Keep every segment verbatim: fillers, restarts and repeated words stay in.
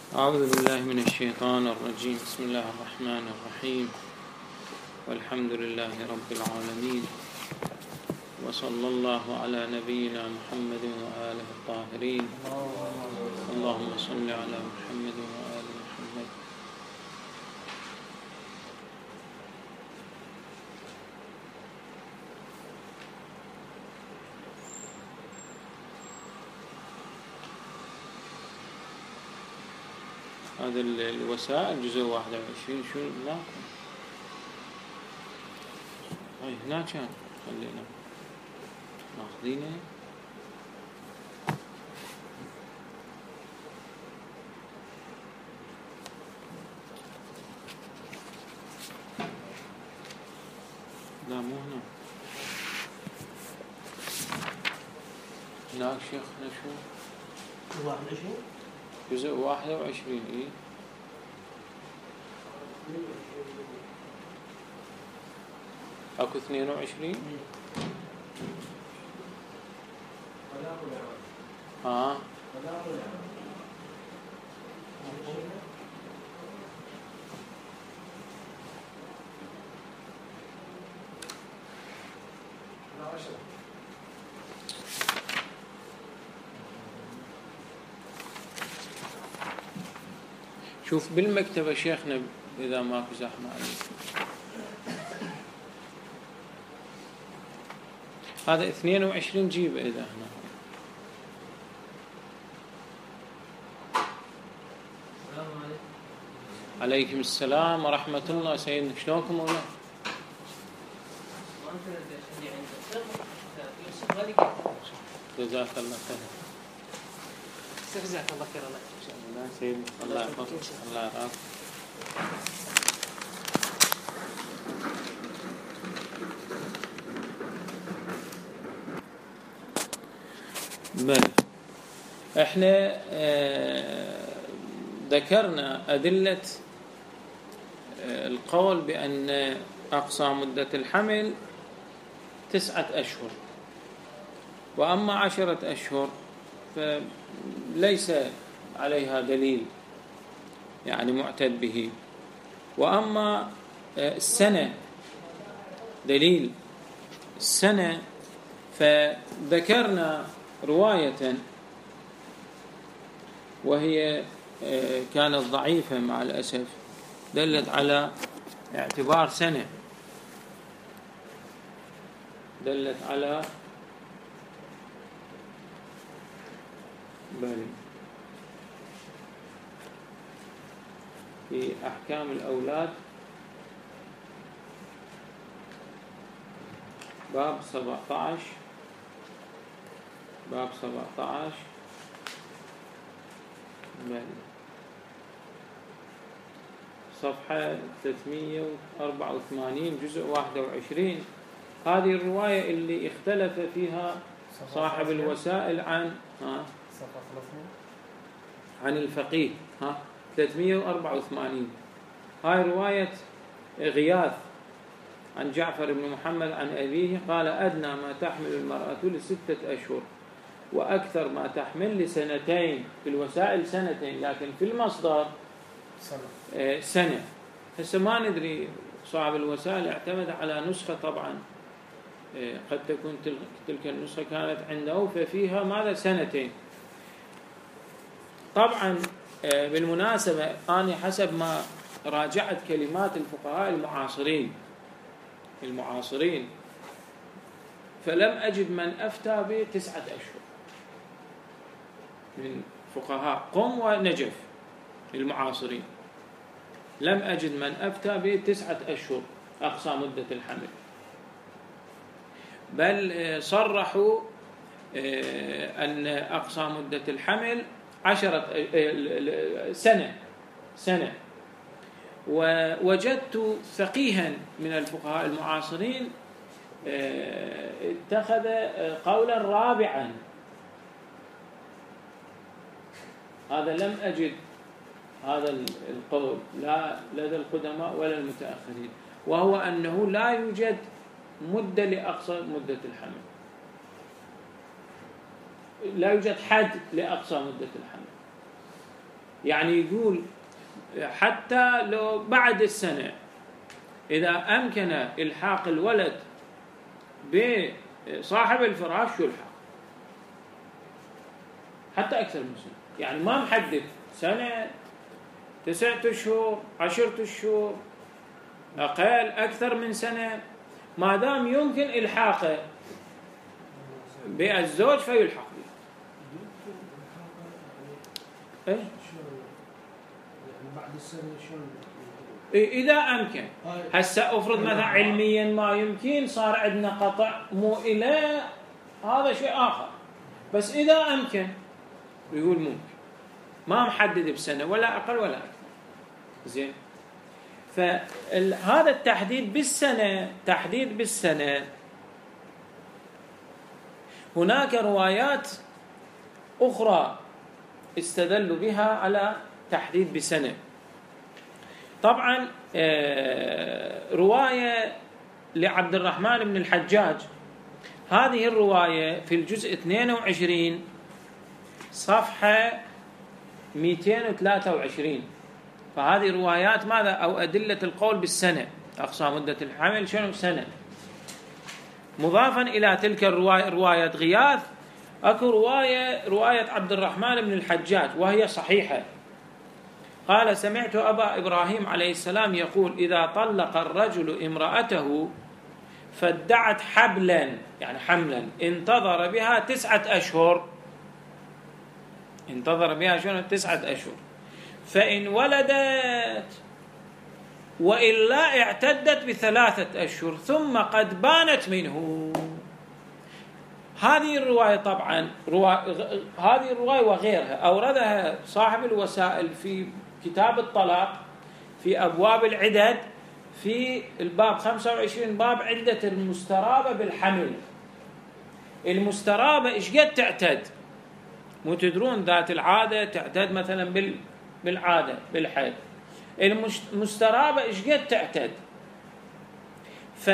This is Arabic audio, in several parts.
أعوذ بالله من الشيطان الرجيم. بسم الله الرحمن الرحيم، والحمد لله رب العالمين، وصلى الله على نبينا محمد وآله الطاهرين. اللهم صل على محمد وآل محمد. هذا الوسائل جزء واحد وعشرين شو لا هاي هنا كان خلينا ماخذينه. لا مو هنا، هناك شيخنا شو واحد وعشرين جزء واحد وعشرين. إيه أكو اثنين وعشرين. ها شوف بالمكتبة شيخنا إذا ماكو زحمة عليك. هذا اثنين وعشرين جيب إذا هنا. السلام عليكم. عليكم السلام ورحمة الله. سيدنا شلونكم ولا؟ جزاك الله خير. جزاك الله خير. الله سيدنا الله يحفظك. الله يرعاك. بل احنا اه ذكرنا أدلة اه القول بأن أقصى مدة الحمل تسعة أشهر، وأما عشرة أشهر فليس عليها دليل يعني معتد به. وأما السنة دليل السنة فذكرنا رواية وهي كانت ضعيفة مع الأسف، دلت على اعتبار سنة، دلت على بل في أحكام الأولاد باب سبعة عشر باب سبعة عشر بل صفحة ثلاثمئة وأربعة وثمانين جزء واحد وعشرين. هذه الرواية اللي اختلف فيها صاحب الوسائل عن ها عن الفقيه ها ثلاثمئة وأربعة وثمانين. هاي رواية غياث عن جعفر بن محمد عن أبيه قال: أدنى ما تحمل المرأة لستة أشهر وأكثر ما تحمل لسنتين. في الوسائل سنتين، لكن في المصدر سنة, سنة. هسه ما ندري، صاحب الوسائل اعتمد على نسخة طبعا قد تكون تلك النسخة كانت عنده ففيها ماذا سنتين. طبعا بالمناسبة أنا حسب ما راجعت كلمات الفقهاء المعاصرين المعاصرين فلم أجد من أفتى بتسعة أشهر من فقهاء قم ونجف المعاصرين، لم أجد من أفتى بتسعة أشهر أقصى مدة الحمل، بل صرحوا أن أقصى مدة الحمل عشرة سنة سنة. ووجدت فقيها من الفقهاء المعاصرين اتخذ قولا رابعا، هذا لم أجد هذا القول لا لدى القدماء ولا المتأخرين، وهو أنه لا يوجد مدة لأقصى مدة الحمل، لا يوجد حد لأقصى مدة الحمل، يعني يقول حتى لو بعد السنة إذا أمكن إلحاق الولد بصاحب الفراش يلحق حتى أكثر من سنة، يعني ما محدد سنة، تسعة أشهر، عشرة أشهر، أقل أكثر من سنة، ما دام يمكن إلحاقه بالزوج فيلحق به. إيه؟ بعد السنة شلون؟ إذا أمكن. هسه أفرض مثلا علميا ما يمكن، صار عندنا قطع مو إلى هذا شيء آخر، بس إذا أمكن يقول ممكن، ما محدد بسنة ولا أقل ولا أكثر. زين، فهذا التحديد بالسنة، تحديد بالسنة، هناك روايات أخرى استدلوا بها على تحديد بسنة. طبعا رواية لعبد الرحمن بن الحجاج، هذه الرواية في الجزء اثنين وعشرين صفحة مئتين وثلاثة وعشرين، فهذه روايات ماذا؟ أو أدلة القول بالسنة، أقصى مدة الحمل شنو؟ سنة. مضافا إلى تلك الرواية رواية غياث، أكو رواية رواية عبد الرحمن بن الحجاج وهي صحيحة. قال: سمعت أبا إبراهيم عليه السلام يقول: إذا طلق الرجل امرأته فادعت حبلا، يعني حملا، انتظر بها تسعة أشهر، انتظر بها شنو؟ تسعة أشهر، فإن ولدت وإلا اعتدت بثلاثة أشهر ثم قد بانت منه. هذه الرواية طبعا روا... هذه الرواية وغيرها أوردها صاحب الوسائل في كتاب الطلاق في أبواب العدد، في الباب خمسة وعشرين، باب عدة المسترابة بالحمل. المسترابة إيش قد تعتد؟ مو تدرون ذات العادة تعتد مثلا بال... بالعادة بالحيض، المسترابة إيش قد تعتد؟ ف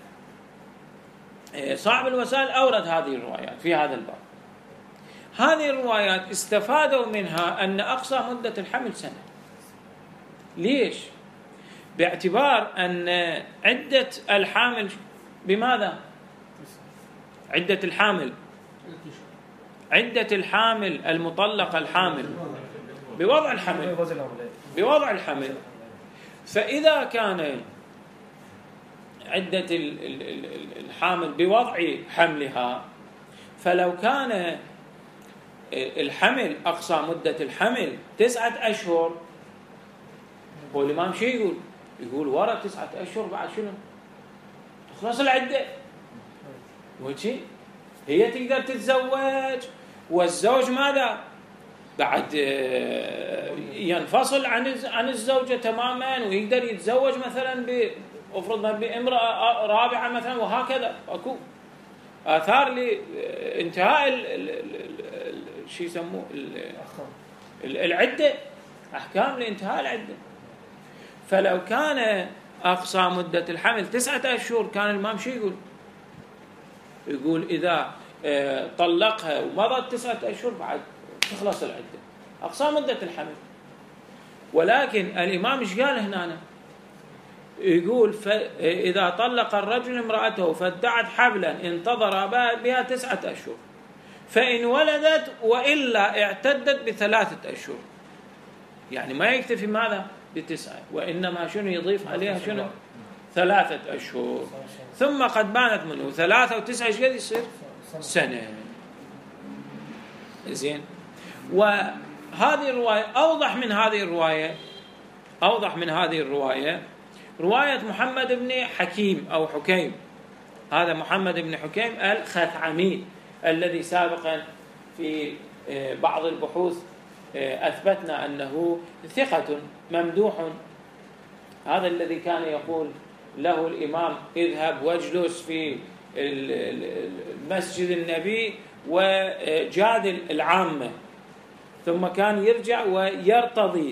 صاحب الوسائل أورد هذه الروايات في هذا الباب. هذه الروايات استفادوا منها أن أقصى مدة الحمل سنة. ليش؟ باعتبار أن عدة الحامل بماذا؟ عدة الحامل عدة الحامل المطلقة الحامل بوضع الحمل بوضع الحمل فإذا كان عدة الحامل بوضع حملها، فلو كان الحمل أقصى مدة الحمل تسعة أشهر، هو الإمام شو يقول؟ يقول وراء تسعة أشهر بعد شنو؟ تخلص العدة، وشي هي تقدر تتزوج، والزوج ماذا؟ بعد ينفصل عن عن الزوجة تماما، ويقدر يتزوج مثلا ب أفرضنا بامرأة رابعة مثلا، وهكذا. أكو آثار لانتهاء شو يسموه العدة، أحكام لانتهاء العدة. فلو كان أقصى مدة الحمل تسعة أشهر، كان الإمام شو يقول؟ يقول إذا طلقها ومضت تسعة أشهر بعد تخلص العدة، أقصى مدة الحمل. ولكن الإمام إيش قال هنا؟ يقول: إذا طلق الرجل امرأته فادعت حبلا انتظر بها تسعة أشهر، فإن ولدت وإلا اعتدت بثلاثة أشهر. يعني ما يكتفي ماذا؟ بتسعة، وإنما شنو يضيف عليها؟ شنو؟ ثلاثة أشهر، ثم قد بانت منه. ثلاثة وتسعة إيش قد يصير؟ سنة. زين. وهذه الرواية أوضح من هذه الرواية أوضح من هذه الرواية رواية محمد بن حكيم أو حكيم. هذا محمد بن حكيم الخثعمي الذي سابقا في بعض البحوث أثبتنا أنه ثقة ممدوح. هذا الذي كان يقول له الإمام: اذهب واجلس في مسجد النبي وجادل العامة، ثم كان يرجع ويرتضي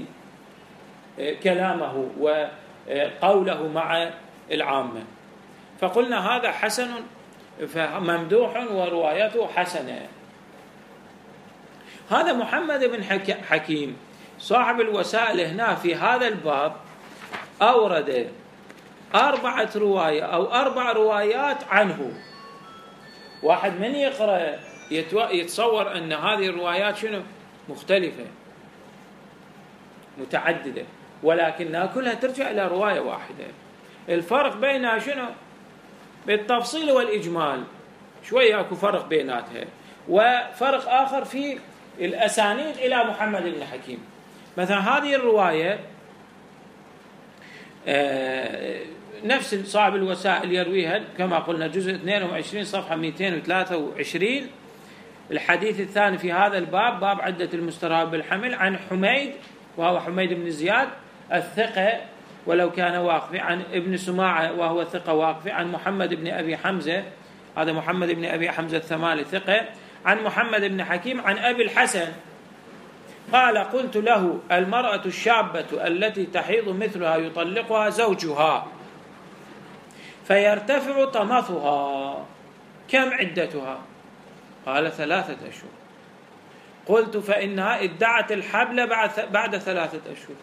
كلامه وقوله مع العامة. فقلنا هذا حسن ممدوح وروايته حسنة. هذا محمد بن حكيم صاحب الوسائل هنا في هذا الباب أورد أربعة رواية أو أربع روايات عنه. واحد من يقرأ يتصور أن هذه الروايات شنو مختلفة متعددة، ولكنها كلها ترجع إلى رواية واحدة. الفرق بينها شنو؟ بالتفصيل والإجمال، شوية أكو فرق بيناتها، وفرق آخر في الأسانيد إلى محمد بن حكيم. مثلا هذه الرواية نفس صاحب الوسائل يرويها كما قلنا جزء اثنين وعشرين صفحة مئتين وثلاثة وعشرين. الحديث الثاني في هذا الباب باب عدة المستراب بالحمل عن حميد وهو حميد بن زياد الثقة ولو كان واقفي، عن ابن سماعة وهو ثقة واقفي، عن محمد بن أبي حمزة هذا محمد بن أبي حمزة الثمالي ثقة، عن محمد بن حكيم عن أبي الحسن قال قلت له المرأة الشابة التي تحيض مثلها يطلقها زوجها فيرتفع طمثها كم عدتها؟ قال ثلاثة أشهر. قلت فإنها ادعت الحبل بعد بعد ثلاثة أشهر.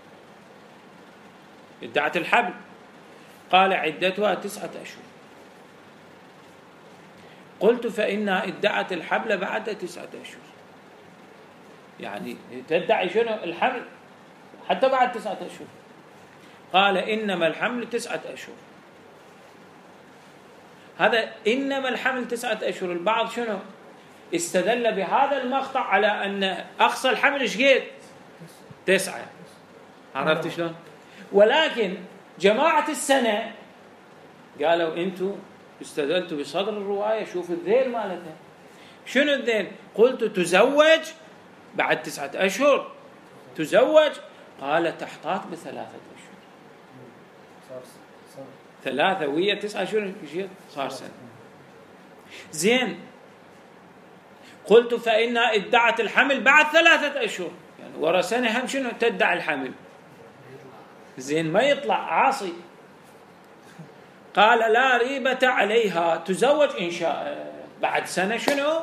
ادعت الحبل. قال عدتها تسعة أشهر. قلت فإنها ادعت الحبل بعد تسعة أشهر. يعني تدعي شنو الحمل حتى بعد تسعة أشهر. قال إنما الحمل تسعة أشهر. هذا إنما الحمل تسعة أشهر. البعض شنو استدل بهذا المقطع على أن أقصى الحمل إيش قد تسعة. عرفت شلون؟ ولكن جماعة السنة قالوا أنتوا استدلتوا بصدر الرواية، شوفوا الذيل مالتها شنو الذيل. قلت تزوج بعد تسعة أشهر تزوج. قال تحتاط بثلاثة أشهر. ثلاثة وهي تسعة أشهر صار سنة. زين. قلت فإنها ادعت الحمل بعد ثلاثة أشهر، يعني ورا سنة هم شنو تدعي الحمل. زين ما يطلع عاصي. قال لا ريبة عليها تزوج إن شاء بعد سنة شنو.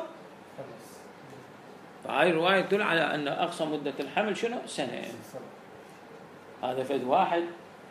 فهاي الرواية تدل على أن أقصى مدة الحمل شنو سنة. هذا فد واحد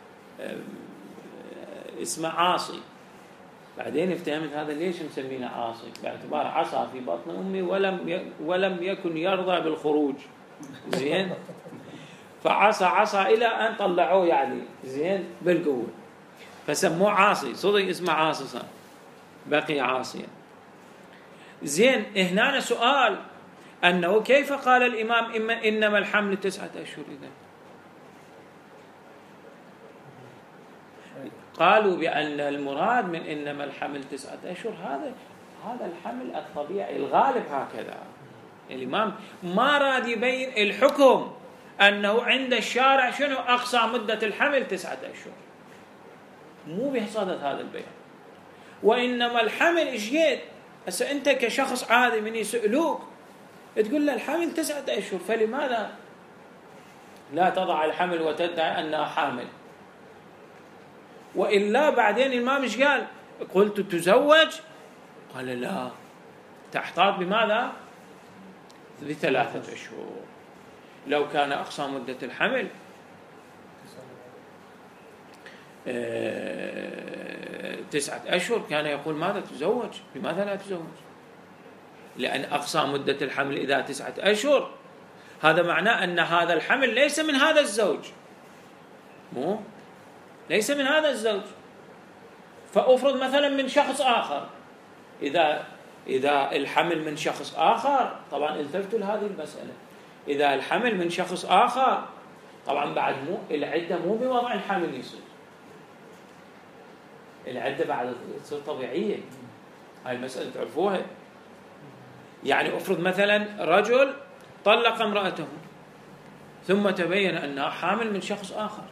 اسمه عاصي، بعدين افتهمت هذا ليش مسمينه عاصي، باعتبار عصى في بطن أمي ولم ولم يكن يرضى بالخروج. زين. فعصى عصى إلى أن طلعوه يعني زين بالقوة، فسموه عاصي. صدق اسمه عاصي صار بقي عاصيا. زين. هنا سؤال أنه كيف قال الإمام إما إنما الحمل تسعة أشهر؟ إذا قالوا بأن المراد من إنما الحمل تسعة أشهر هذا هذا الحمل الطبيعي الغالب هكذا. الإمام ما راد يبين الحكم أنه عند الشارع شنو أقصى مدة الحمل تسعة أشهر، مو بصدد هذا البيان. وإنما الحمل إيش قد. هسه أنت كشخص عادي من يسألوك تقول له الحمل تسعة أشهر، فلماذا لا تضع الحمل وتدعي أنها حامل؟ وإلا بعدين الإمام إيش قال؟ قلت تزوج. قال لا تحتاط بماذا؟ بثلاثة أشهر. لو كان أقصى مدة الحمل تسعة أشهر كان يقول ماذا تزوج. لماذا لا تزوج؟ لأن أقصى مدة الحمل إذا تسعة أشهر هذا معناه أن هذا الحمل ليس من هذا الزوج، مو ليس من هذا الزوج. فأفرض مثلا من شخص آخر، إذا إذا الحمل من شخص آخر طبعا التفتوا لهذه المسألة. إذا الحمل من شخص آخر طبعا بعد مو العدة مو بوضع الحمل يصير، العدة بعد تصير طبيعية. هاي المسألة تعرفوها. يعني أفرض مثلا رجل طلق امرأته ثم تبين أنها حامل من شخص آخر،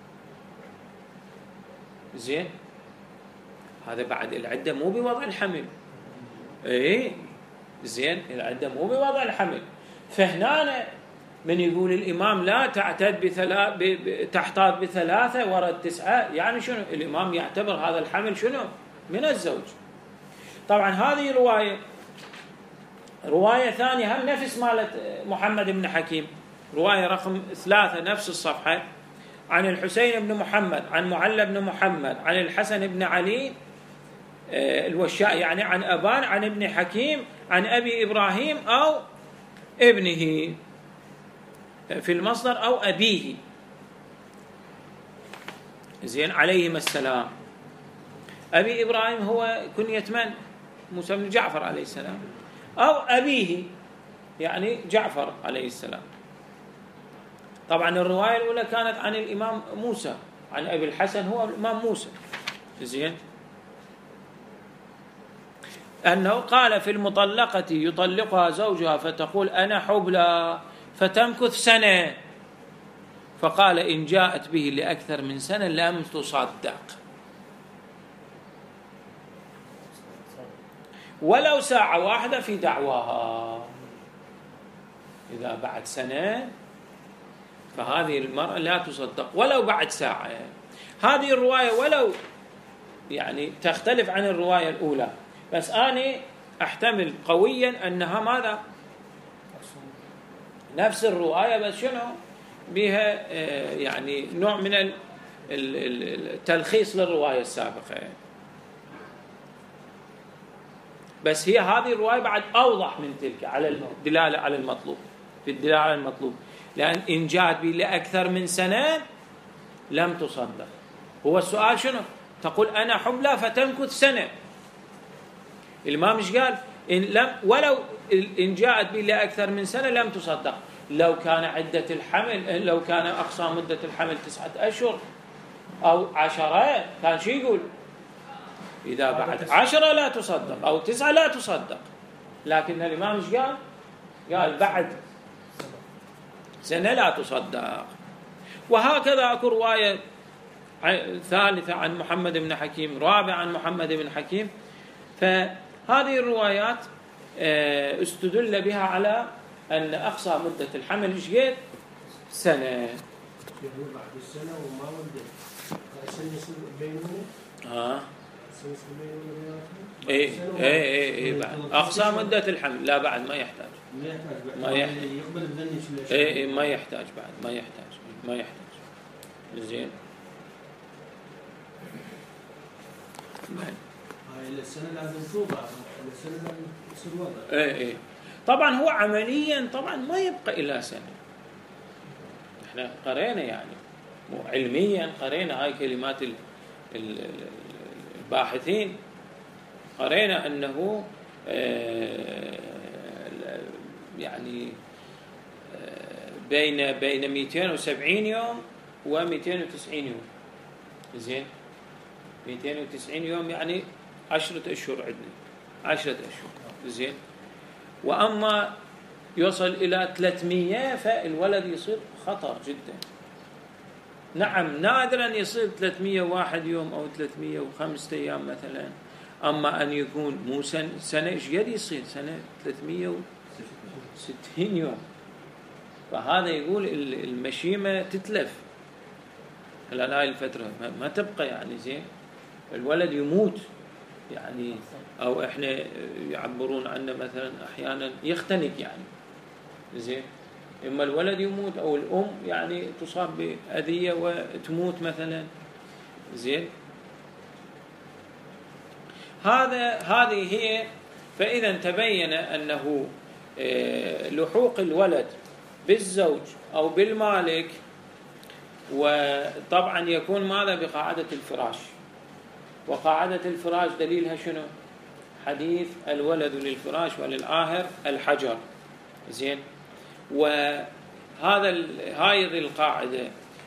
زين، هذا بعد العدة مو بوضع الحمل. ايه زين، العدة مو بوضع الحمل. فهنا من يقول الإمام لا تعتد بثلاث تحتاط بثلاثة ورد تسعة، يعني شنو؟ الإمام يعتبر هذا الحمل شنو؟ من الزوج. طبعا هذه رواية رواية ثانية هم نفس مالت محمد بن حكيم، رواية رقم ثلاثة نفس الصفحة، عن الحسين بن محمد عن معل بن محمد عن الحسن بن علي الوشاء يعني عن أبان عن ابن حكيم عن أبي إبراهيم أو ابنه في المصدر أو أبيه، زين، عليهما السلام. أبي إبراهيم هو كنية من؟ موسى بن جعفر عليه السلام، أو أبيه يعني جعفر عليه السلام. طبعا الرواية الأولى كانت عن الإمام موسى، عن أبي الحسن هو الإمام موسى، زين، أنه قال في المطلقة يطلقها زوجها فتقول أنا حبلى فتمكث سنة، فقال إن جاءت به لأكثر من سنة لم تصدق ولو ساعة واحدة في دعواها. إذا بعد سنة فهذه المرأة لا تصدق ولو بعد ساعة. هذه الرواية ولو يعني تختلف عن الرواية الأولى، بس أنا أحتمل قويا أنها ماذا؟ نفس الرواية، بس شنو بها يعني نوع من التلخيص للرواية السابقة. بس هي هذه الرواية بعد أوضح من تلك على الدلالة على المطلوب، في الدلالة على المطلوب، لأن إن جاءت به لأكثر من سنة لم تصدق. هو السؤال شنو؟ تقول أنا حبلى فتمكث سنة، الإمام إيش قال؟ إن لم ولو إن جاءت به لأكثر من سنة لم تصدق. لو كان عدة الحمل، لو كان أقصى مدة الحمل تسعة أشهر أو عشرة كان شو يقول؟ إذا بعد عشرة لا تصدق أو تسعة لا تصدق. لكن الإمام إيش قال؟ قال بعد سنة لا تصدق. وهكذا أكو رواية ثالثة عن محمد بن حكيم، رابعة عن محمد بن حكيم. فهذه الروايات استدل بها على أن أقصى مدة الحمل إيش قد؟ سنة. يعني بعد السنة وما ولدت السنة يصير بينهم. آه. إيه إيه إيه إيه بعد أقصى مدة الحمل، لا بعد ما يحتاج. ما يحتاج. ما يحتاج. يقبل الذني شو إيه إيه ما يحتاج بعد، ما يحتاج ما يحتاج. زين. هاي السنة لازم توضع، السنة لازم يصير وضع. إيه إيه. طبعا هو عمليا طبعا ما يبقى إلى سنة. إحنا قرينا يعني علميا قرينا هاي كلمات الباحثين، قرينا أنه يعني بين بين مئتين وسبعين يوم و مئتين وتسعين يوم. زين، مئتين وتسعين يوم يعني عشرة أشهر عندنا، عشرة أشهر. زين، وأما يوصل إلى ثلاثمئة فالولد يصير خطر جدا. نعم نادرا يصير ثلاثمئة وواحد يوم أو ثلاثمئة وخمسة أيام مثلا، أما أن يكون مو سنة إيش قد يصير؟ سنة ثلاثمئة وستين يوم. فهذا يقول المشيمة تتلف خلال هاي الفترة، ما تبقى يعني. زين، الولد يموت يعني، أو إحنا يعبرون عنه مثلا أحيانا يختنق يعني. زين، إما الولد يموت أو الأم يعني تصاب بأذية وتموت مثلا. زين، هذا هذه هي. فإذا تبين أنه لحوق الولد بالزوج أو بالمالك، وطبعا يكون ماذا؟ بقاعدة الفراش. وقاعدة الفراش دليلها شنو؟ حديث الولد للفراش وللآهر الحجر. زين، وهذا هذه القاعدة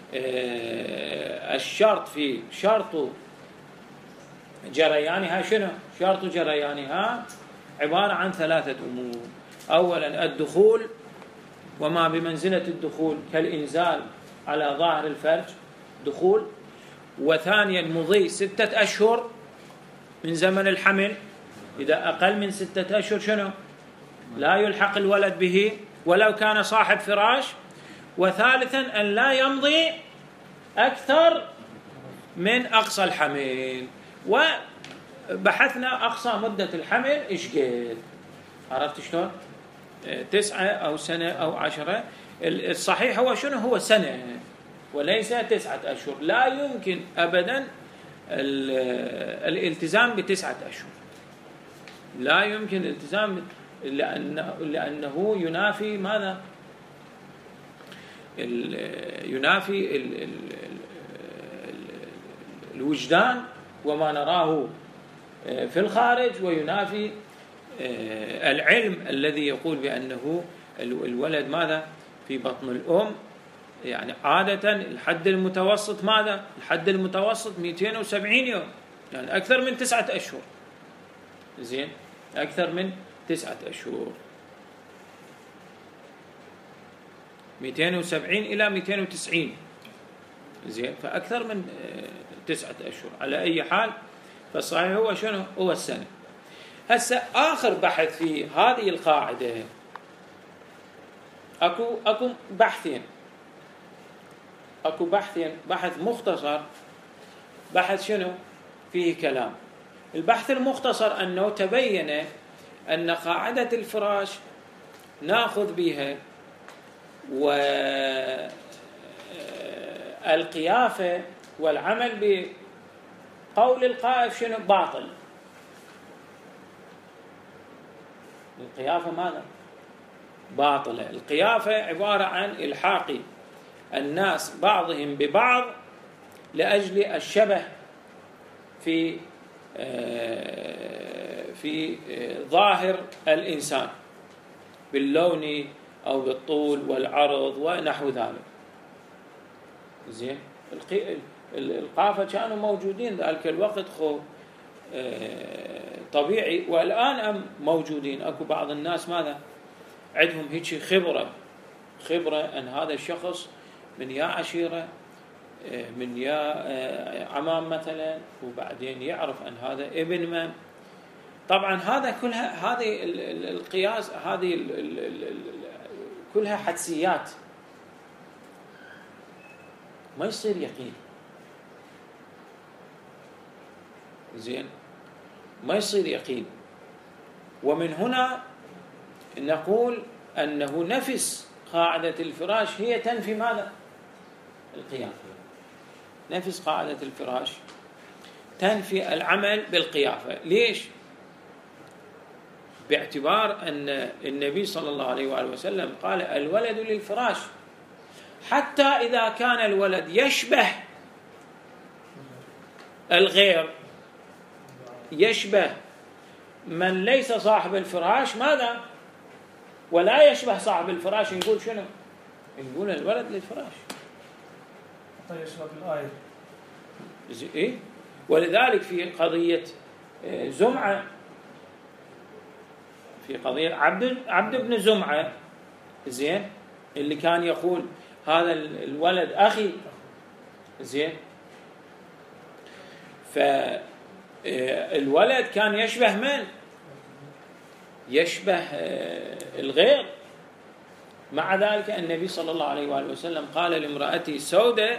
الشرط في شرط جريانها شنو؟ شرط جريانها عبارة عن ثلاثة أمور. أولا الدخول، وما بمنزلة الدخول كالإنزال على ظاهر الفرج دخول. وثانيا مضي ستة أشهر من زمن الحمل، إذا أقل من ستة أشهر شنو؟ لا يلحق الولد به ولو كان صاحب فراش. وثالثا أن لا يمضي أكثر من أقصى الحمل. وبحثنا أقصى مدة الحمل إيش قد؟ عرفت شلون؟ تسعة أو سنة أو عشرة. الصحيح هو شنو؟ هو سنة وليس تسعة أشهر. لا يمكن أبدا الالتزام بتسعة أشهر، لا يمكن الالتزام لأنه, لأنه ينافي ماذا؟ ينافي ال ال ال الوجدان وما نراه في الخارج، وينافي العلم الذي يقول بأنه الولد ماذا؟ في بطن الأم. يعني عادة الحد المتوسط ماذا؟ الحد المتوسط مئتين وسبعين يوم، يعني أكثر من تسعة أشهر. زين، أكثر من تسعة أشهر، مئتين وسبعين إلى مئتين وتسعين. زين، فأكثر من تسعة أشهر. على أي حال فالصحيح هو شنو؟ هو السنة. هسه آخر بحث في هذه القاعدة، أكو أكو بحثين أكو بحثين بحث مختصر، بحث شنو؟ فيه كلام. البحث المختصر أنه تبين أن قاعدة الفراش نأخذ بها والقيافة والعمل بقول القائف شنو؟ باطل. القيافة ماذا؟ باطلة. القيافة عبارة عن إلحاق الناس بعضهم ببعض لأجل الشبه في في ظاهر الإنسان باللون أو بالطول والعرض ونحو ذلك. زين، القافة كانوا موجودين ذلك الوقت، خو طبيعي، والآن موجودين. أكو بعض الناس ماذا؟ عندهم هيك خبرة خبرة أن هذا الشخص من يا عشيرة، من يا عمام مثلا، وبعدين يعرف أن هذا ابن من. طبعا هذا كلها، هذه القياس، هذه كلها حدسيات، ما يصير يقين. زين، ما يصير يقين. ومن هنا نقول أنه نفس قاعدة الفراش هي تنفي ماذا؟ القيافة. نفس قاعدة الفراش تنفي العمل بالقيافة. ليش؟ باعتبار أن النبي صلى الله عليه وآله وسلم قال الولد للفراش، حتى إذا كان الولد يشبه الغير، يشبه من ليس صاحب الفراش ماذا؟ ولا يشبه صاحب الفراش، نقول شنو؟ نقول الولد للفراش. حتى يشبه الآية. إيه؟ ولذلك في قضية زمعة، في قضية عبد عبد بن زمعة، زين، اللي كان يقول هذا الولد أخي، زين، فالولد كان يشبه من؟ يشبه الغير. مع ذلك النبي صلى الله عليه وآله وسلم قال لامرأتي سودة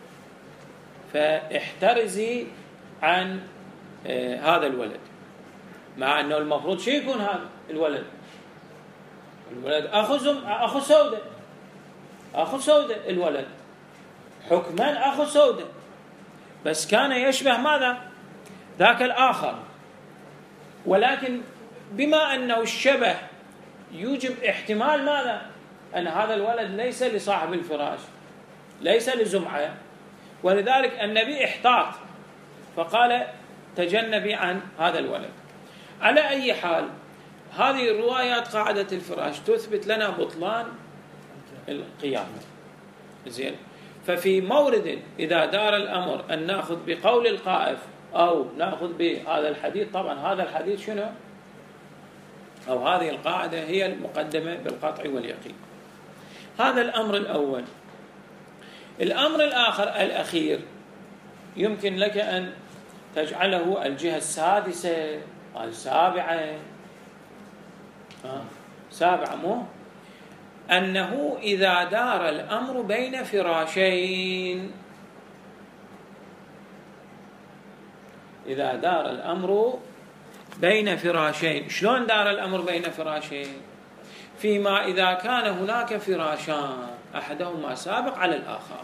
فاحترزي عن هذا الولد، مع أنه المفروض شيء يكون هذا الولد الولد أخو زم أخو سودة أخو سودة الولد حكما أخو سودة، بس كان يشبه ماذا؟ ذاك الآخر. ولكن بما أنه الشبه يوجب احتمال ماذا؟ أن هذا الولد ليس لصاحب الفراش، ليس لزمعة، ولذلك النبي احتاط فقال تجنبي عن هذا الولد. على أي حال هذه الروايات قاعدة الفراش تثبت لنا بطلان القيامة. زين، ففي مورد إذا دار الأمر أن نأخذ بقول القائف أو نأخذ بهذا الحديث، طبعا هذا الحديث شنو؟ أو هذه القاعدة هي المقدمة بالقطع واليقين. هذا الأمر الأول. الأمر الآخر الأخير يمكن لك أن تجعله الجهة السادسة السابعة آه. سابعة مو أنه إذا دار الأمر بين فراشين، إذا دار الأمر بين فراشين. شلون دار الأمر بين فراشين؟ فيما إذا كان هناك فراشان أحدهما سابق على الآخر.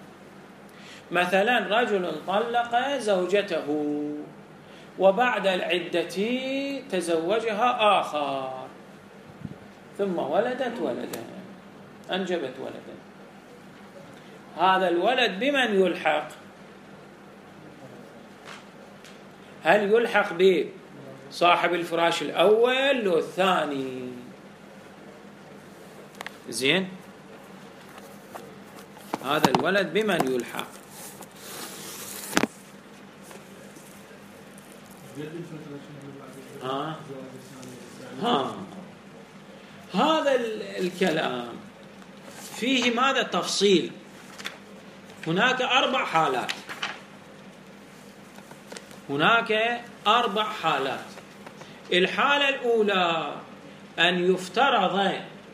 مثلا رجل طلق زوجته وبعد العدة تزوجها آخر ثم ولدت ولدا، أنجبت ولدا. هذا الولد بمن يلحق؟ هل يلحق بصاحب الفراش الأول أو الثاني؟ زين، هذا الولد بمن يلحق؟ ها ها هذا الكلام فيه ماذا تفصيل. هناك أربع حالات، هناك أربع حالات. الحالة الأولى أن يفترض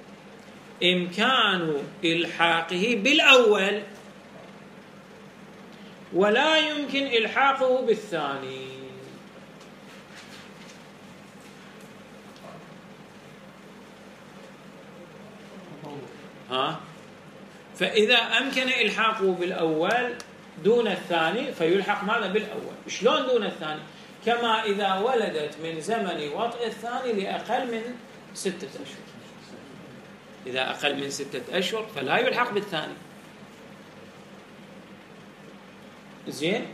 إمكان إلحاقه بالأول ولا يمكن إلحاقه بالثاني. ها فإذا أمكن إلحاقه بالأول دون الثاني فيلحق ماذا بالأول. شلون دون الثاني؟ كما إذا ولدت من زمن وطئ الثاني لأقل من ستة أشهر. إذا أقل من ستة أشهر فلا يلحق بالثاني. زين.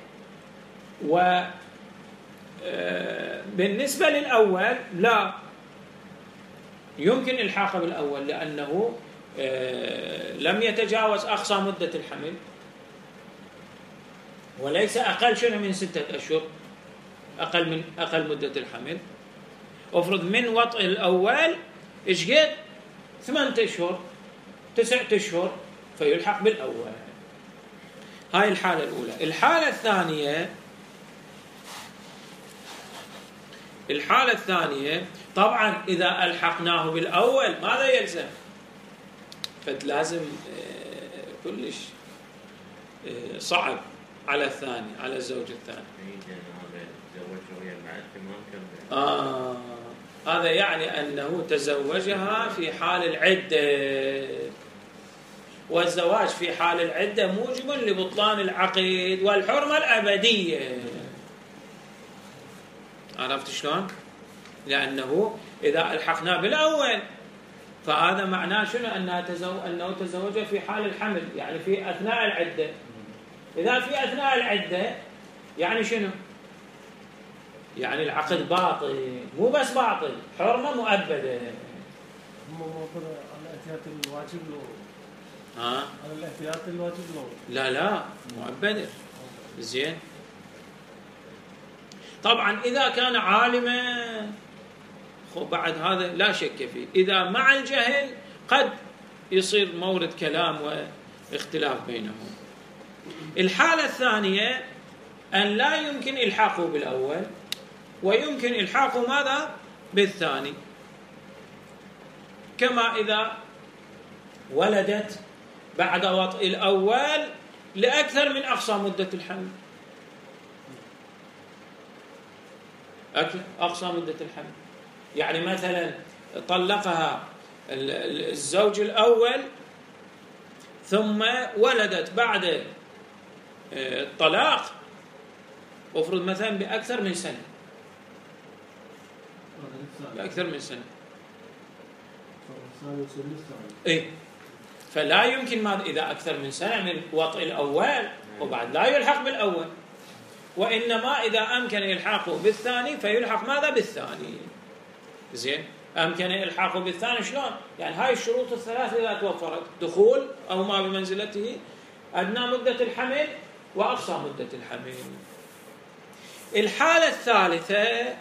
وبالنسبة للأول لا يمكن إلحاقه بالأول لأنه لم يتجاوز أقصى مدة الحمل وليس أقل شنو من ستة أشهر، أقل من أقل مدة الحمل. أفرض من وطئ الأول إيش قد؟ ثمانية أشهر تسعة أشهر فيلحق بالأول. هاي الحالة الأولى. الحالة الثانية الحالة الثانية طبعا إذا ألحقناه بالأول ماذا يلزم؟ فلازم كلش صعب على الثاني، على الزوج الثاني. آه هذا يعني أنه تزوجها في حال العدة، والزواج في حال العدة موجب لبطلان العقد والحرمة الأبدية. عرفت شلون؟ لأنه إذا ألحقنا بالأول فهذا معناه شنو؟ أنها تزو... أنه تزوج في حال الحمل، يعني في أثناء العدة. إذا في أثناء العدة يعني شنو؟ يعني العقد باطل، مو بس باطل، حرمة مؤبدة. مو على الاحتياط الواجب لو ها؟ على الاحتياط الواجب لو لا لا مؤبدة. زين. طبعا إذا كان عالما بعد هذا لا شك فيه. إذا مع الجهل قد يصير مورد كلام واختلاف بينهم. الحالة الثانية أن لا يمكن إلحاقه بالأول ويمكن إلحاقه ماذا؟ بالثاني. كما إذا ولدت بعد وطئ الأول لأكثر من أقصى مدة الحمل. أقصى مدة الحمل يعني مثلا طلقها الزوج الأول ثم ولدت بعد الطلاق أفرض مثلا بأكثر من سنة، بأكثر من سنة إيه فلا يمكن ما إذا أكثر من سنة من وطئ الأول وبعد لا يلحق بالأول، وإنما إذا أمكن إلحاقه بالثاني فيلحق ماذا؟ بالثاني. زين. أمكن إلحاقه بالثاني شلون؟ يعني هاي الشروط الثلاث إذا توفرت، دخول أو ما بمنزلته، أدنى مدة الحمل وأقصى مدة الحمل. الحالة الثالثة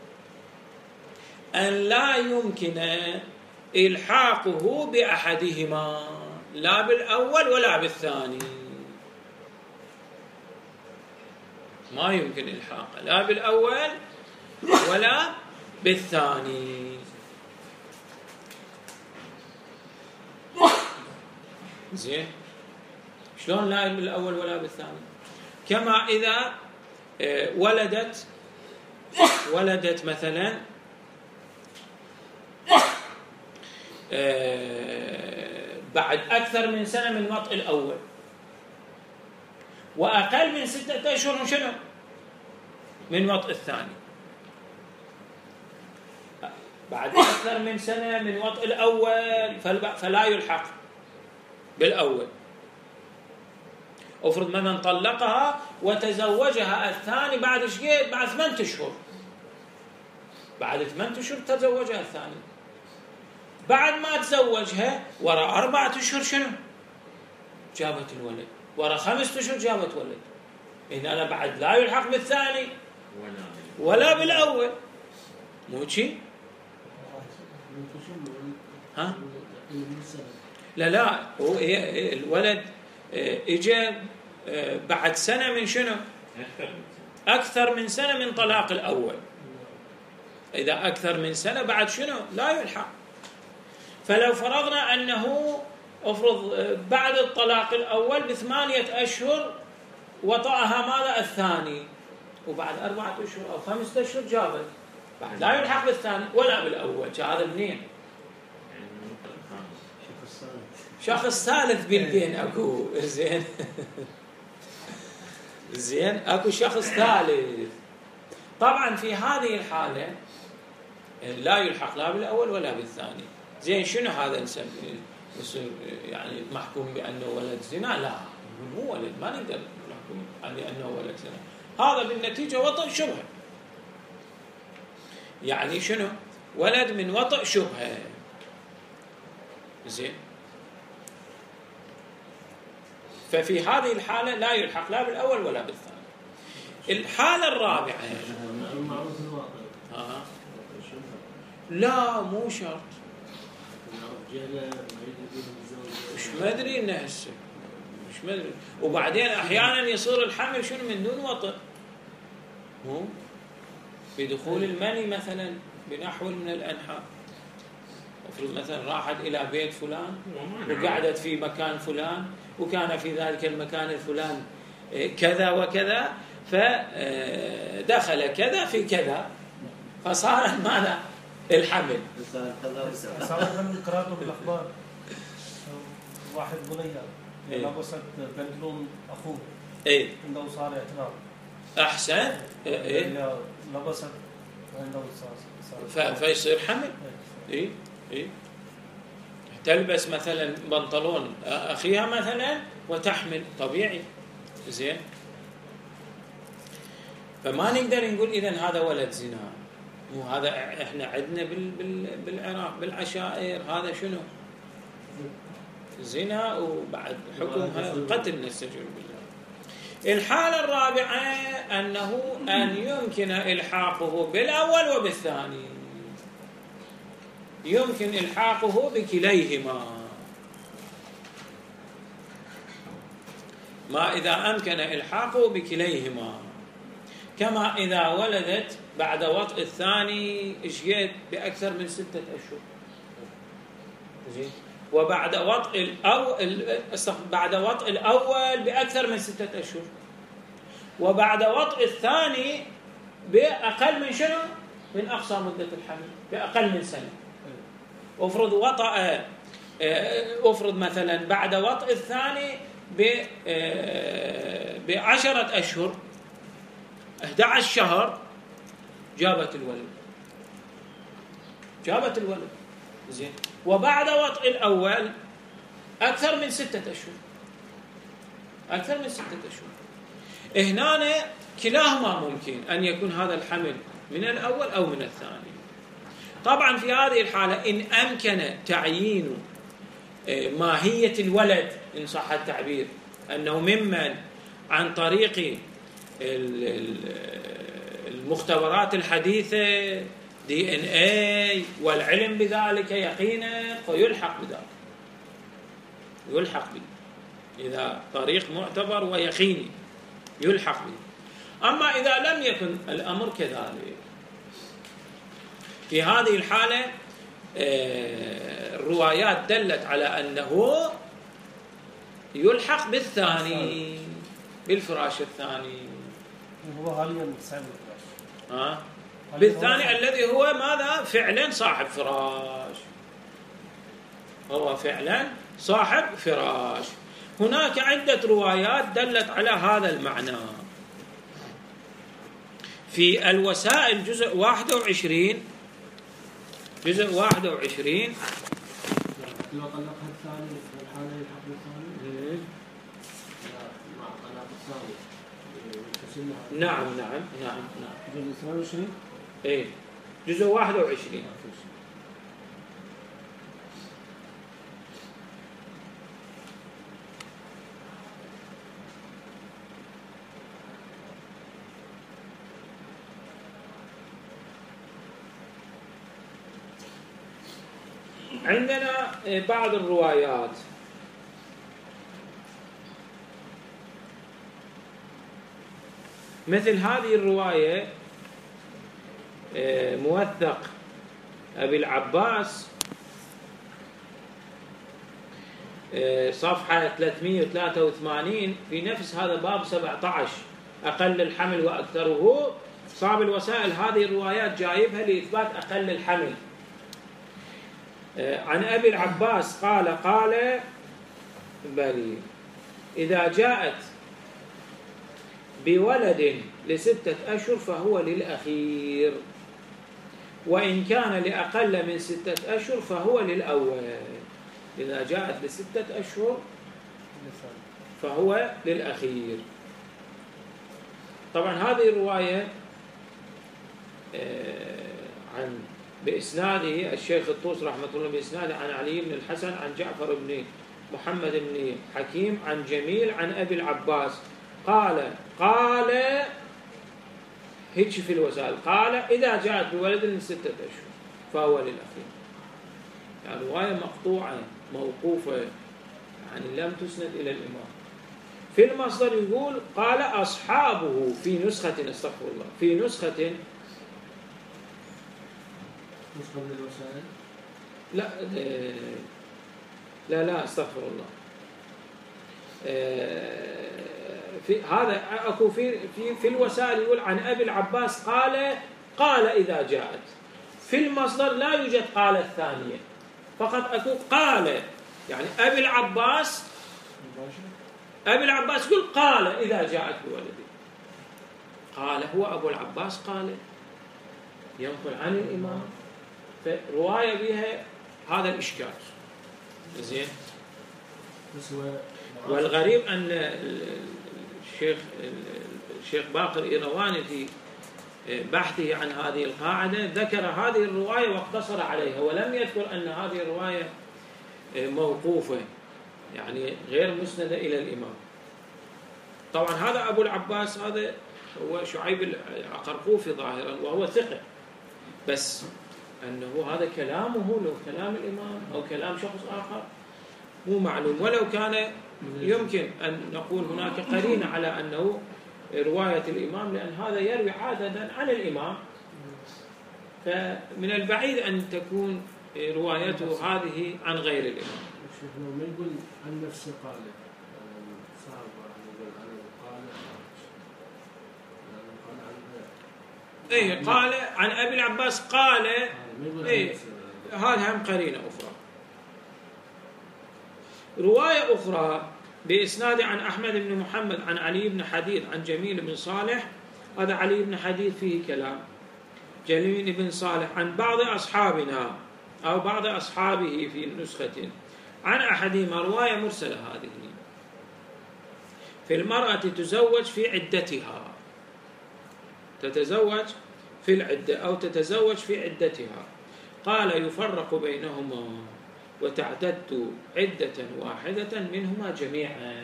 أن لا يمكن إلحاقه بأحدهما، لا بالأول ولا بالثاني. ما يمكن إلحاقه لا بالأول ولا بالثاني. زين. شلون لا بالأول ولا بالثاني؟ كما إذا ولدت ولدت مثلا بعد أكثر من سنة من وطء الأول، وأقل من ستة أشهر شنو؟ من وطء الثاني. بعد أكثر من سنة من وطء الأول فلا يلحق بالأول. افرض مثلا طلقها وتزوجها الثاني بعد ايش قد؟ بعد ثمانية اشهر. بعد ثمانية اشهر تزوجها الثاني. بعد ما تزوجها وراء أربعة اشهر شنو؟ جابت الولد. وراء خمسة اشهر جابت ولد. إن أنا بعد لا يلحق بالثاني ولا بالأول. مو شيء؟ ها؟ لا لا، هو الولد اجى بعد سنة من شنو؟ أكثر من سنة من طلاق الأول. إذا أكثر من سنة بعد شنو؟ لا يلحق. فلو فرضنا أنه أفرض بعد الطلاق الأول بثمانية أشهر وطأها ماذا الثاني، وبعد أربعة أشهر أو خمسة أشهر جابت، بعد لا يلحق بالثاني ولا بالأول. هذا منين؟ شخص ثالث بالبين اكو. زين زين اكو شخص ثالث. طبعا في هذه الحالة لا يلحق لا بالأول ولا بالثاني. زين شنو هذا نسميه؟ يعني محكوم بأنه ولد زنا؟ لا، مو ولد، ما نقدر نحكم بأنه ولد زنا. هذا بالنتيجة وطئ شبهة. يعني شنو؟ ولد من وطئ شبهة. زين، ففي هذه الحالة لا يلحق لا بالأول ولا بالثاني. الحالة الرابعة آه. لا مو شرط. مش مدري إنه هسه مش مدري. وبعدين أحيانا يصير الحمل شنو من دون وطئ، مو بدخول المني مثلا بنحو من الأنحاء. افرض مثلا راحت إلى بيت فلان وقعدت في مكان فلان وكان في ذلك المكان الفلان كذا وكذا، فدخل كذا في كذا فصار ماذا؟ الحمل. صار من قراءته بالأخبار واحد بنية لبست بنتلون أخوه إيه عنده صار اعتراف. أحسن. إيه لبست عنده صار فيصير حمل. إيه إيه تلبس مثلا بنطلون أخيها مثلا وتحمل طبيعي. زين، فما نقدر نقول إذن هذا ولد زنا. وهذا إحنا عندنا بالعراق بالعشائر هذا شنو؟ زنا، وبعد حكمها قتل نستجير بالله. الحالة الرابعة أنه أن يمكن إلحاقه بالأول وبالثاني. يمكن إلحاقه بكليهما. ما إذا أمكن إلحاقه بكليهما، كما إذا ولدت بعد وطء الثاني إشيت بأكثر من ستة أشهر، وبعد وطء الأول بعد وطء الأول بأكثر من ستة أشهر، وبعد وطء الثاني بأقل من شنو؟ من أقصى مدة الحمل بأقل من سنة. أفرض وطأ أفرض مثلا بعد وطء الثاني بعشرة أشهر أحد عشر شهر جابت الولد جابت الولد زين. وبعد وطء الأول أكثر من ستة أشهر أكثر من ستة أشهر. هنا كلاهما ممكن أن يكون هذا الحمل من الأول أو من الثاني. طبعا في هذه الحالة إن أمكن تعيين ماهية الولد إن صح التعبير، أنه ممن عن طريق المختبرات الحديثة دي إن إيه والعلم بذلك يقينا، فيلحق بذلك يلحق به إذا طريق معتبر ويقيني يلحق به. أما إذا لم يكن الأمر كذلك، في هذه الحالة الروايات دلت على أنه يلحق بالثاني بالفراش الثاني. هو حاليا صاحب الفراش. ها بالثاني الذي هو ماذا؟ فعلا صاحب فراش. هو فعلا صاحب فراش. هناك عدة روايات دلت على هذا المعنى. في الوسائل جزء واحد وعشرين جزء واحد وعشرين لو طلقها الثاني في الحالة يلحق بالثاني مع الطلاق الثاني. نعم نعم نعم نعم. جزء اثنين وعشرين ايه جزء واحد وعشرين. عندنا بعض الروايات مثل هذه الرواية موثق أبي العباس صفحة ثلاثمئة وثلاثة وثمانين في نفس هذا باب سبعة عشر أقل الحمل وأكثره. صاحب الوسائل هذه الروايات جايبها لإثبات أقل الحمل. عن أبي العباس قال قال بلي إذا جاءت بولد لستة أشهر فهو للأخير، وإن كان لأقل من ستة أشهر فهو للأول. إذا جاءت لستة أشهر فهو للأخير. طبعا هذه الرواية عن بإسناده الشيخ الطوس رحمة الله بإسناده عن علي بن الحسن عن جعفر بن محمد بن حكيم عن جميل عن أبي العباس قال قال هيك في الوسائل قال إذا جاءت بولد من ستة أشهر فهو للأخير. يعني رواية مقطوعة موقوفة، يعني لم تسند إلى الإمام. في المصدر يقول قال أصحابه في نسخة استغفر الله في نسخة نسخة من الوسائل لا لا لا استغفر الله في هذا اكو في في في الوسائل يقول عن ابي العباس قال قال اذا جاءت. في المصدر لا يوجد قال الثانيه، فقط اكو قال. يعني ابي العباس ابي العباس يقول قال اذا جاءت بولدي. قال هو ابو العباس قال ينقل عن الامام، فروايه بها هذا الاشكال. زين. والغريب ان الشيخ الشيخ باقر إيرواني في بحثه عن هذه القاعدة ذكر هذه الرواية واقتصر عليها، ولم يذكر أن هذه الرواية موقوفة، يعني غير مسندة إلى الإمام. طبعا هذا أبو العباس هذا هو شعيب العقرقوفي ظاهرا، وهو ثقة، بس أنه هذا كلامه لو كلام الإمام أو كلام شخص آخر مو معلوم. ولو كان يمكن أن نقول هناك قرينة على أنه رواية الإمام، لأن هذا يروي عادة عن الإمام، فمن البعيد أن تكون روايته هذه عن غير الإمام. شيخنا ما يقول عن نفسه قال صعب يقول عن قال إيه قال عن أبي العباس قال إيه هذا هم قرينة أخرى. رواية أخرى بإسناد عن أحمد بن محمد عن علي بن حديد عن جميل بن صالح. هذا علي بن حديد فيه كلام. جميل بن صالح عن بعض أصحابنا أو بعض أصحابه في نسخة عن أحدهما رواية مرسلة هذه في المرأة تزوج في عدتها، تتزوج في العدة أو تتزوج في عدتها. قال يفرق بينهما وتعتد عدة واحدة منهما جميعا،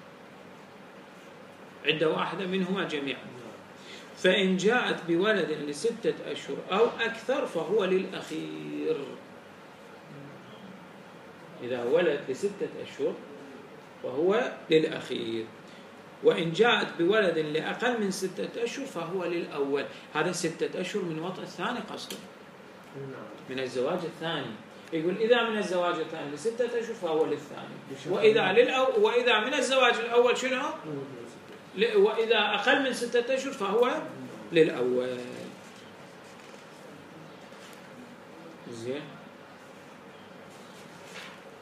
عدة واحدة منهما جميعا. فإن جاءت بولد لستة أشهر أو أكثر فهو للأخير. إذا ولد لستة أشهر فهو للأخير، وإن جاءت بولد لأقل من ستة أشهر فهو للأول. هذا ستة أشهر من وطء الثاني قصدا، من الزواج الثاني. يقول إذا من الزواج الثاني لستة أشهر فهو للثاني، وإذا للأو وإذا من الزواج الأول شنو؟ وإذا أقل من ستة أشهر فهو للأول. زين.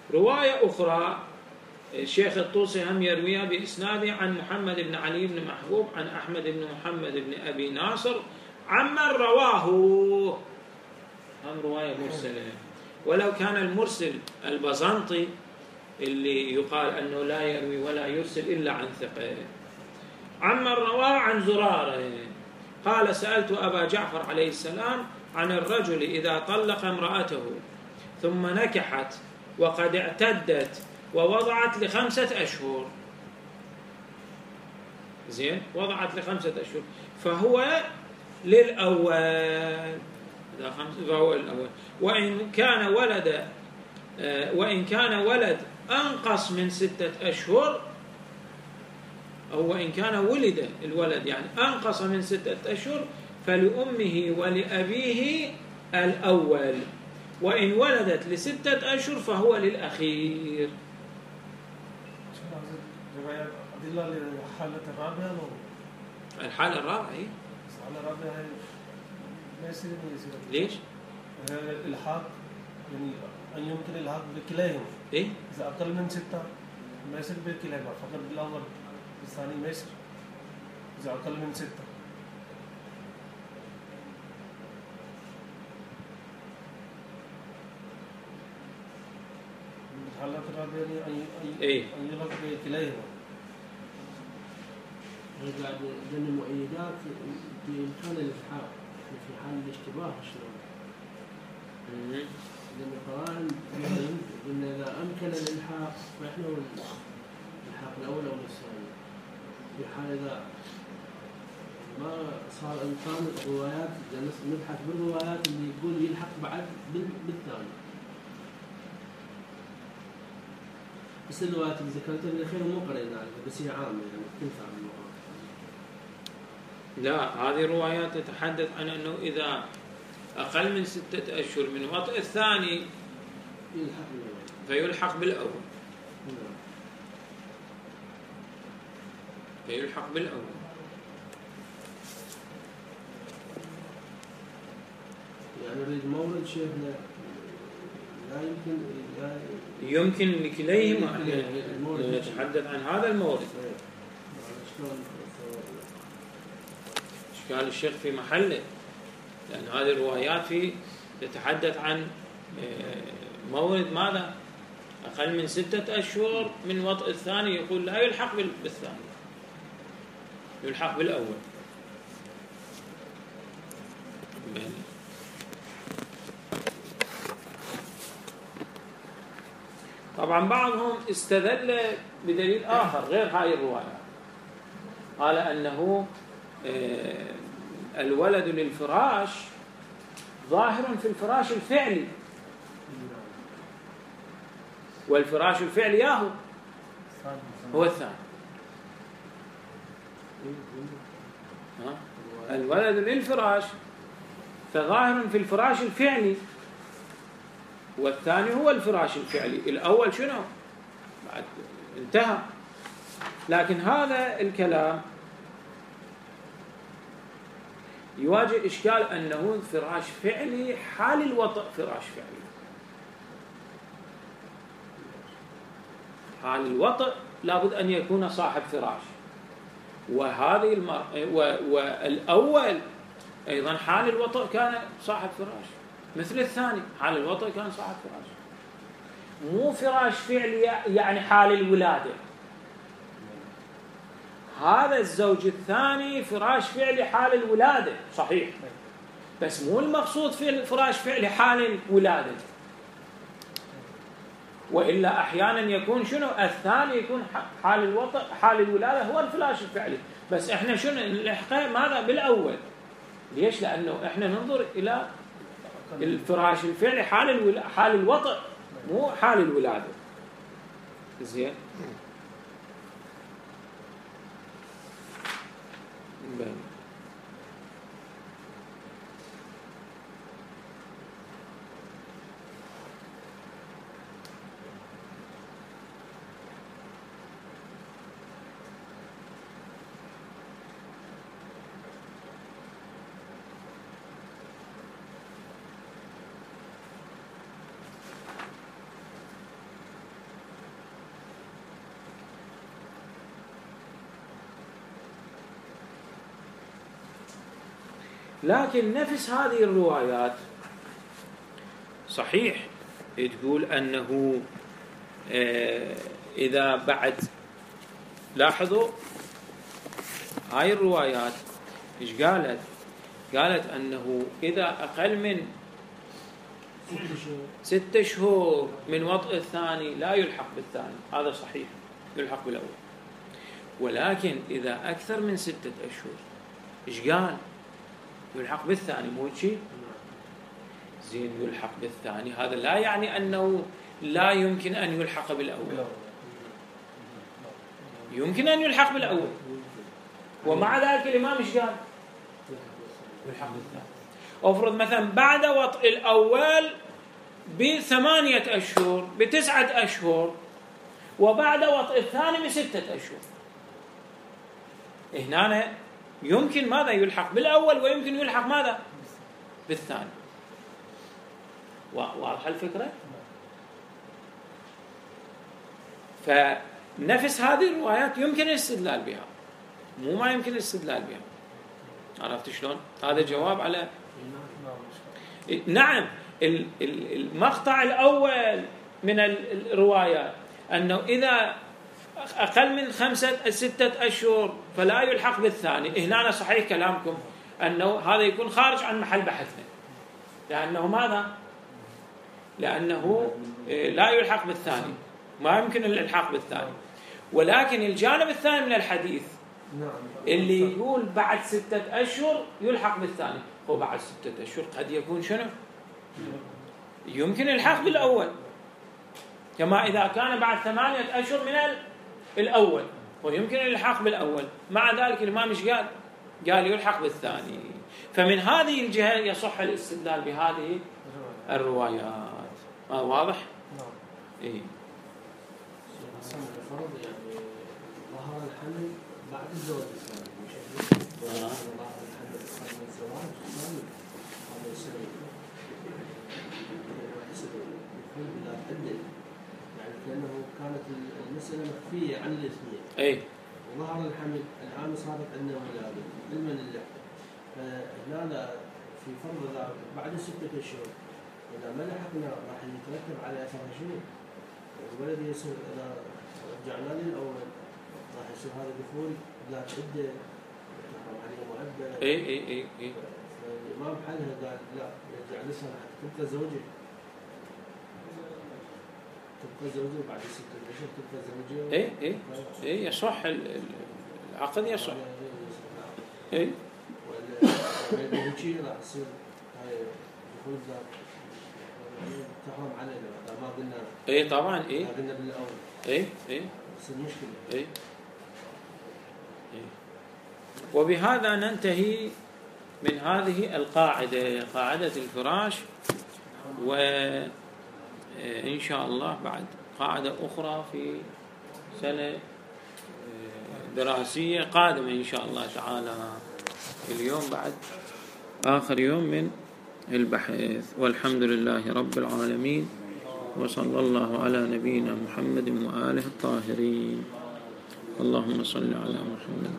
رواية أخرى الشيخ الطوسي هم يرويها بإسناده عن محمد بن علي بن محبوب عن أحمد بن محمد بن أبي ناصر عمن رواه، هم رواية مرسلة. ولو كان المرسل البزنطي اللي يقال أنه لا يروي ولا يرسل إلا عن ثقة، عمن رواه عن زرارة قال سألت أبا جعفر عليه السلام عن الرجل إذا طلق امرأته ثم نكحت وقد اعتدت ووضعت لخمسة أشهر، زين، وضعت لخمسة أشهر فهو للأول، إذا خمسة فهو للأول. وإن كان ولد وإن كان ولد أنقص من ستة أشهر، أو وإن كان ولد الولد يعني أنقص من ستة أشهر فلأمه ولأبيه الأول، وإن ولدت لستة أشهر فهو للأخير. أدلة للحالة الرابعة الحالة الرابعة هي الحالة الرابعة هي ما يصير يصير ليش؟ الإلحاق، يعني أن يمكن الإلحاق بكليهم. إيه؟ إذا أقل من ستة ما يصير بكليهم، فقط بالأول بالثاني ما يصير إذا أقل من ستة. الحالة الرابعة أن إيه؟ أن يلحق بكليهم. هي قاعد ضمن المؤيدات بإمكان الإلحاق في حال الاشتباه شلون؟ لأن القرآن قلنا إذا أمكن الإلحاق فإحنا الإلحاق الأول أو الثاني، في حال إذا ما صار إمكان الروايات نبحث بالروايات اللي يقول يلحق بعد بالثاني. بس الروايات اللي ذكرتها من الأخير مو قرينا عليها، بس هي عامة يعني تنفع بالمقام. لا، هذه روايات تتحدث عن أنه إذا أقل من ستة أشهر من وطئ الثاني فيلحق بالأول، فيلحق بالأول. يعني نريد مورد شيخنا لا يمكن لا يمكن لكليهما، نتحدث عن هذا المورد. إشكال الشيخ في محله، لأن هذه الروايات في تتحدث عن مورد ماذا؟ أقل من ستة أشهر من وطئ الثاني، يقول لا يلحق بالثاني، يلحق بالأول. طبعا بعضهم استدل بدليل آخر غير هاي الرواية، قال أنه الولد للفراش ظاهر في الفراش الفعلي، والفراش الفعلي ياهو هو الثاني. الولد للفراش فظاهر في الفراش الفعلي، والثاني هو الفراش الفعلي، الأول شنو؟ بعد انتهى. لكن هذا الكلام يواجه إشكال أنه فراش فعلي حال الوطئ، فراش فعلي حال الوطئ لابد أن يكون صاحب فراش، وهذه المرأة والأول أيضا حال الوطئ كان صاحب فراش مثل الثاني، حال الوطئ كان صاحب فراش، مو فراش فعلي يعني حال الولادة. هذا الزوج الثاني فراش فعلي حال الولادة صحيح، بس مو المقصود في فراش فعلي حال الولادة، وإلا أحيانا يكون شنو الثاني يكون حال الوطئ حال الولادة هو الفراش الفعلي، بس إحنا شنو نلحقه ماذا بالأول؟ ليش؟ لأنه إحنا ننظر إلى الفراش الفعلي حال الولا... حال الوطئ مو حال الولادة. زين. بين. لكن نفس هذه الروايات صحيح تقول أنه إذا بعد، لاحظوا هاي الروايات إيش قالت؟ قالت أنه إذا أقل من ستة شهور من وطئ الثاني لا يلحق بالثاني، هذا صحيح، يلحق بالأول. ولكن إذا أكثر من ستة أشهر إيش قال؟ يلحق بالثاني، مو شيء زين، يلحق بالثاني. هذا لا يعني أنه لا يمكن أن يلحق بالأول، يمكن أن يلحق بالأول. ومع ذلك الإمام إيش قال؟ يلحق بالثاني. أفرض مثلا بعد وطئ الأول بثمانية أشهر بتسعة أشهر، وبعد وطئ الثاني بستة أشهر، هنا يمكن ماذا؟ يلحق بالأول، ويمكن يلحق ماذا؟ بالثاني. واضحة الفكرة؟ فنفس هذه الروايات يمكن الاستدلال بها، مو ما يمكن الاستدلال بها. عرفت شلون؟ هذا جواب على نعم. المقطع الأول من الروايات أنه إذا أقل من خمسة ستة أشهر فلا يلحق بالثاني. هنا صحيح كلامكم أنه هذا يكون خارج عن محل بحثنا، لأنه ماذا؟ لأنه لا يلحق بالثاني، ما يمكن الإلحاق بالثاني. ولكن الجانب الثاني من الحديث اللي يقول بعد ستة أشهر يلحق بالثاني، هو بعد ستة أشهر قد يكون شنو؟ يمكن الحق بالأول، كما إذا كان بعد ثمانية أشهر من الأول ويمكن الحق بالأول. مع ذلك الإمام إيش قال؟ قال يلحق بالثاني. فمن هذه الجهة يصح الاستدلال بهذه الروايات. ما واضح؟ نعم. إيه. فرض يعني ظهر الحمل بعد الزواج الثاني، مش ظهر الحمل قبل الزواج الثاني، هذا يصير يكون بلا عدة، يعني كأنه كانت المسألة مخفية عن الاثنين. إيه. وظهر الحمل الآن صارت عندنا ولادة علما لله. فهنا في فرض بعد ستة أشهر إذا ما لحقنا راح يترتب على أثرها شنو؟ الولد يصير إذا رجعنا للأول راح يصير هذا دخول لا عدة تحرم عليه مؤبد. إيه إيه إيه إيه. فالإمام حلها قال لا، يرجع لسه تبقى زوجة، تبقى زوجة بعد ستة أشهر تبقى زوجة. إيه إيه إيه يصح العقد، يصح. إيه. ولا هيك راح يصير هاي دخول ذا تحرم علينا ما قلنا. إيه طبعا. إيه. ما قلنا بالأول. إيه إيه. بس المشكلة. إيه. إيه. وبهذا ننتهي من هذه القاعدة، قاعدة الفراش. وإن شاء الله بعد قاعدة أخرى في سنة دراسية قادمة إن شاء الله تعالى. اليوم بعد آخر يوم من البحث. والحمد لله رب العالمين، وصلى الله على نبينا محمد وآله الطاهرين. اللهم صل على محمد.